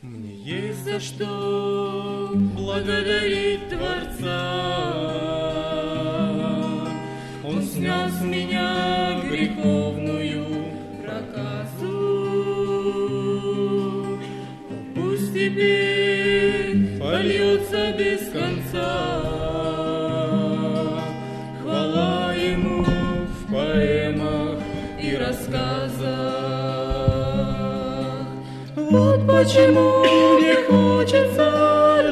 Мне есть за что благодарить Творца. Он снял с меня греховную проказу. Пусть теперь польется без конца хвала Ему в поэмах и рассказах. Вот почему мне хочется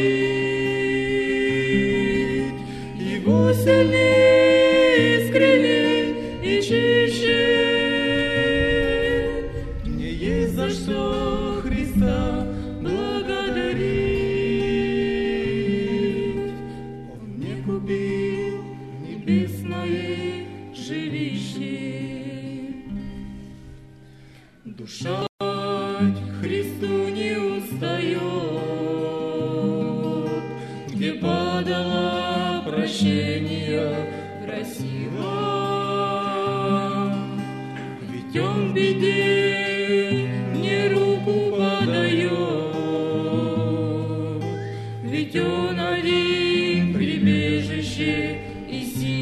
любить Его сильнее, искренней и чище. Мне есть за что Христа благодарить. Он мне купил небесное жилище. Душа к Христу не устает, где падала прощения просила. Ведь Он в беде мне руку подает, ведь Он один прибежище и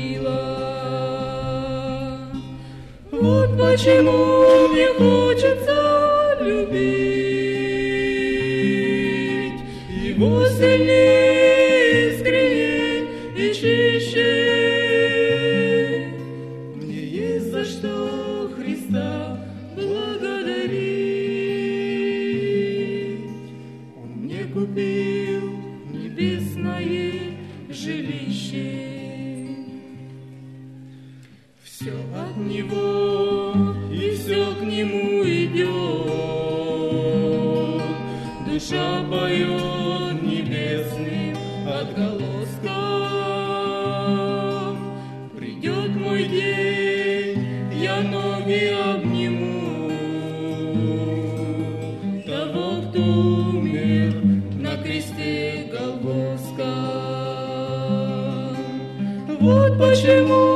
сила. Вот почему мне хочется любить Его сильнее, искренней и чище. Мне есть за что Христа благодарить. Он мне купил небесное жилище. Все от Него и все к Нему идет. Душа поет небесным отголоском. Придет мой день, я ноги обниму того, кто умер на кресте Голгофском. Вот почему